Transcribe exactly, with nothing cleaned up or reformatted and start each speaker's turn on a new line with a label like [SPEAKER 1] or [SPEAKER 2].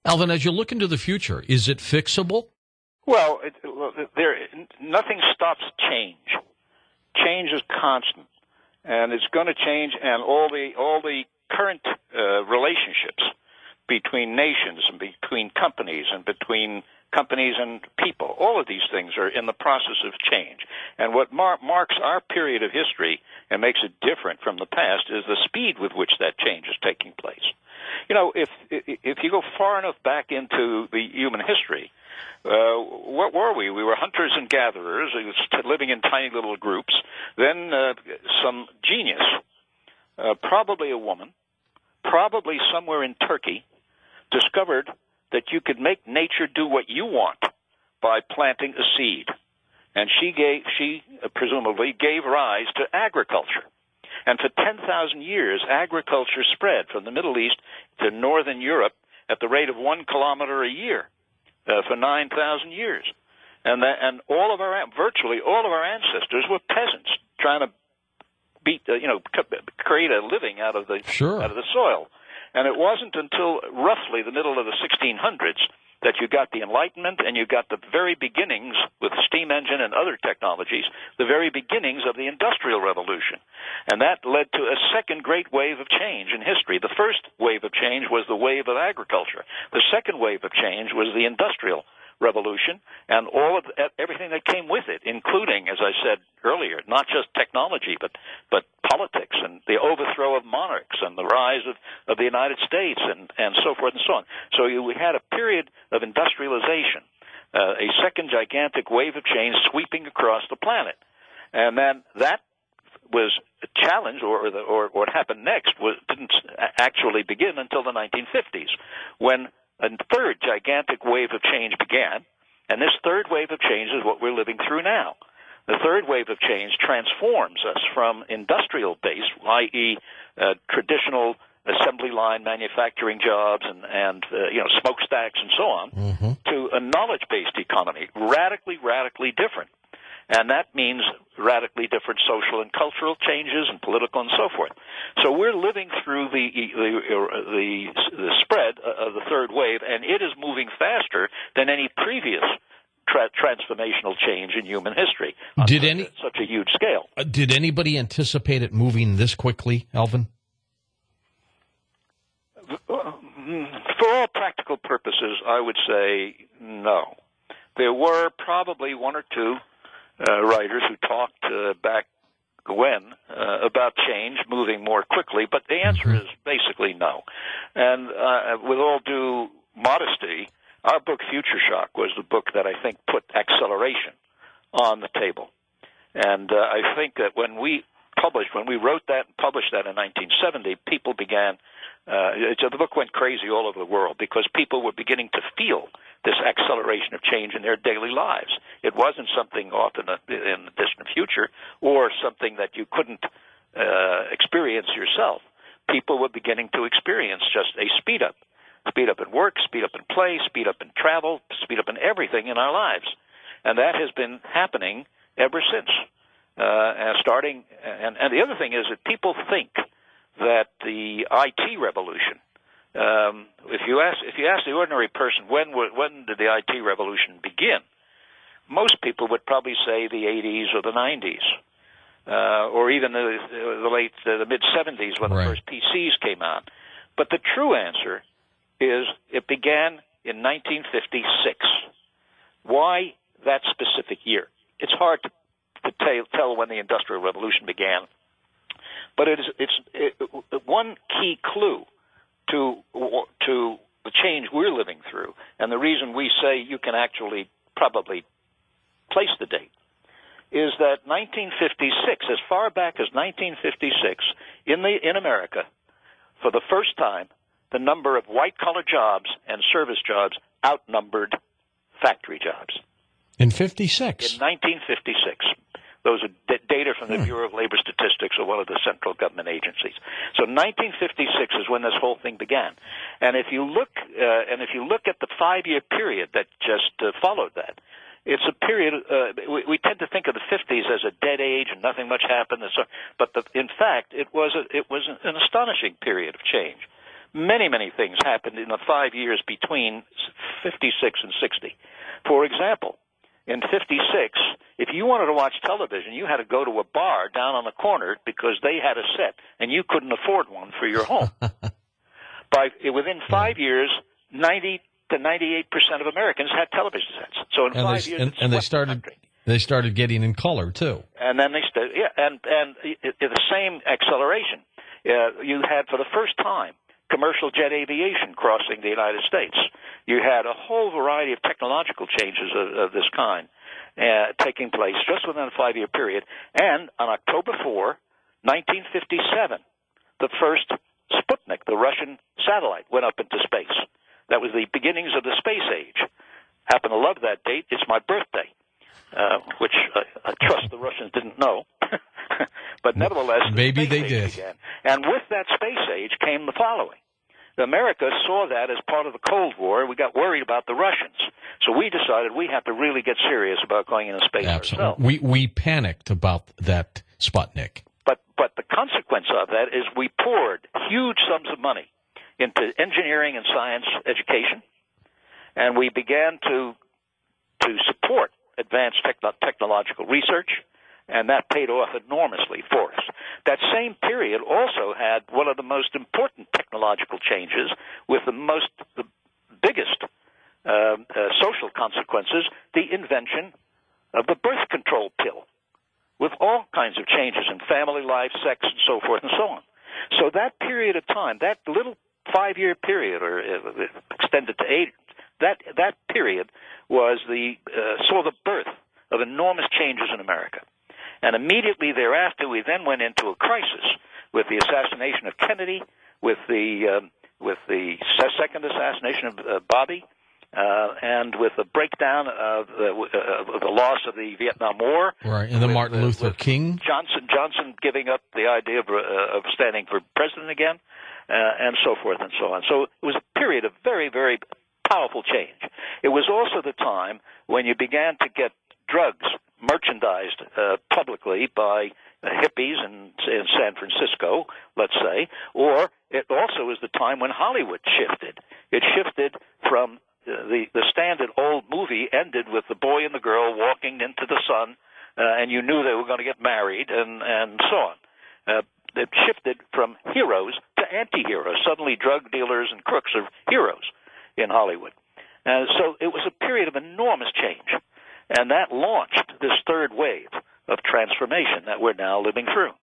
[SPEAKER 1] Alvin, as you look into the future, is it fixable?
[SPEAKER 2] Well, it, there nothing stops change. Change is constant, and it's going to change. And all the all the current uh, relationships between nations and between companies and between companies and people, all of these things are in the process of change. And what mar- marks our period of history and makes it different from the past is the speed with which that change is taking place. You know, if if you go far enough back into the human history, uh, what were we? We were hunters and gatherers, living in tiny little groups. Then uh, some genius, uh, probably a woman, probably somewhere in Turkey, discovered that you could make nature do what you want by planting a seed. And she gave, she uh, presumably gave rise to agriculture. And for ten thousand years, agriculture spread from the Middle East to northern Europe at the rate of one kilometer a year uh, for nine thousand years. And that, and all of our, virtually all of our ancestors were peasants trying to beat, uh, you know, create a living out of the
[SPEAKER 1] sure.
[SPEAKER 2] out of the soil. And it wasn't until roughly the middle of the sixteen hundreds that you got the Enlightenment and you got the very beginnings, with steam engine and other technologies, the very beginnings of the Industrial Revolution. And that led to a second great wave of change in history. The first wave of change was the wave of agriculture. The second wave of change was the Industrial Revolution and all of everything that came with it, including, as I said earlier, not just technology, but but politics and the overthrow of monarchs and the rise of, of the United States and, and so forth and so on. So you, we had a period of industrialization, uh, a second gigantic wave of change sweeping across the planet. And then that was challenged, or, the, or what happened next was, didn't actually begin until the nineteen fifties, when a third gigantic wave of change began, and this third wave of change is what we're living through now. The third wave of change transforms us from industrial base, that is, uh, traditional assembly line manufacturing jobs and, and uh, you know, smokestacks and so on, mm-hmm. to a knowledge-based economy, radically, radically different. And that means radically different social and cultural changes and political and so forth. So we're living through the the, the, the spread of the third wave, and it is moving faster than any previous tra- transformational change in human history on
[SPEAKER 1] did
[SPEAKER 2] such,
[SPEAKER 1] any,
[SPEAKER 2] a, such a huge scale.
[SPEAKER 1] Uh, did anybody anticipate it moving this quickly, Alvin?
[SPEAKER 2] For all practical purposes, I would say no. There were probably one or two Uh, writers who talked uh, back when uh, about change moving more quickly, but the answer is basically no. And uh, with all due modesty, our book Future Shock was the book that I think put acceleration on the table. And uh, I think that when we published, when we wrote that and published that in nineteen seventy, people began, uh, the book went crazy all over the world because people were beginning to feel this acceleration of change in their daily lives. It wasn't something off in the, in the distant future or something that you couldn't uh, experience yourself. People were beginning to experience just a speed up. Speed up in work, speed up in play, speed up in travel, speed up in everything in our lives. And that has been happening ever since. Uh, and starting, and, and the other thing is that people think that the I T revolution, Um, if you ask if you ask the ordinary person when when did the I T revolution begin, most people would probably say the eighties or the nineties, uh, or even the, the late uh, the mid seventies when right. the first P Cs came out. But the true answer is it began in nineteen fifty-six. Why that specific year? It's hard to, to tell, tell when the Industrial Revolution began, but it is it's it, one key clue to to the change we're living through, and the reason we say you can actually probably place the date, is that nineteen fifty-six, as far back as nineteen fifty-six, in the in America, for the first time, the number of white-collar jobs and service jobs outnumbered factory jobs.
[SPEAKER 1] In fifty-six?
[SPEAKER 2] In nineteen fifty-six. Those are d- data from the hmm. Bureau of Labor Statistics, or one of the central government agencies. So nineteen fifty-six is when this whole thing began. And if you look, uh, and if you look at the five-year period that just uh, followed that, it's a period. Uh, we, we tend to think of the fifties as a dead age and nothing much happened. And so, but the, in fact, it was a, it was an astonishing period of change, Many, many things happened in the five years between fifty-six and sixty. For example, in fifty-six, if you wanted to watch television, you had to go to a bar down on the corner because they had a set, and you couldn't afford one for your home. By within five yeah. years, ninety to ninety-eight percent of Americans had television sets. So in
[SPEAKER 1] and
[SPEAKER 2] five
[SPEAKER 1] they,
[SPEAKER 2] years,
[SPEAKER 1] and, and they started
[SPEAKER 2] the
[SPEAKER 1] they started getting in color too.
[SPEAKER 2] And then they started, yeah, and and it, it, the same acceleration. Uh, you had for the first time commercial jet aviation crossing the United States. You had a whole variety of technological changes of, of this kind uh, taking place just within a five-year period. And on October fourth, nineteen fifty-seven, the first Sputnik, the Russian satellite, went up into space. That was the beginnings of the space age. Happen to love that date. It's my birthday, uh, which I, I trust the Russians didn't know. But nevertheless,
[SPEAKER 1] maybe
[SPEAKER 2] the
[SPEAKER 1] they
[SPEAKER 2] space
[SPEAKER 1] did.
[SPEAKER 2] age began. And with that space age came the following. America saw that as part of the Cold War. We got worried about the Russians. So we decided we have to really get serious about going into space
[SPEAKER 1] Absolutely.
[SPEAKER 2] ourselves.
[SPEAKER 1] We, we panicked about that Sputnik.
[SPEAKER 2] But, but the consequence of that is we poured huge sums of money into engineering and science education, and we began to, to support advanced techno- technological research, and that paid off enormously for us. That same period also had one of the most important technological changes with the most, the biggest uh, uh, social consequences, the invention of the birth control pill, with all kinds of changes in family life, sex, and so forth and so on. So that period of time, that little five-year period, or uh, extended to eight, that that period was the uh, saw the birth of enormous changes in America. And immediately thereafter, we then went into a crisis with the assassination of Kennedy, with the um, with the second assassination of uh, Bobby, uh, and with the breakdown of the, uh, of the loss of the Vietnam War.
[SPEAKER 1] Right, and the
[SPEAKER 2] with,
[SPEAKER 1] Martin
[SPEAKER 2] uh,
[SPEAKER 1] Luther
[SPEAKER 2] with
[SPEAKER 1] King.
[SPEAKER 2] Johnson Johnson giving up the idea of, uh, of standing for president again, uh, and so forth and so on. So it was a period of very, very powerful change. It was also the time when you began to get drugs merchandised uh, publicly by uh, hippies in, in San Francisco, let's say, or it also is the time when Hollywood shifted. It shifted from uh, the, the standard old movie ended with the boy and the girl walking into the sun, uh, and you knew they were going to get married, and, and so on. Uh, it shifted from heroes to anti-heroes. Suddenly drug dealers and crooks are heroes in Hollywood. And so it was a period of enormous change. And that launched this third wave of transformation that we're now living through.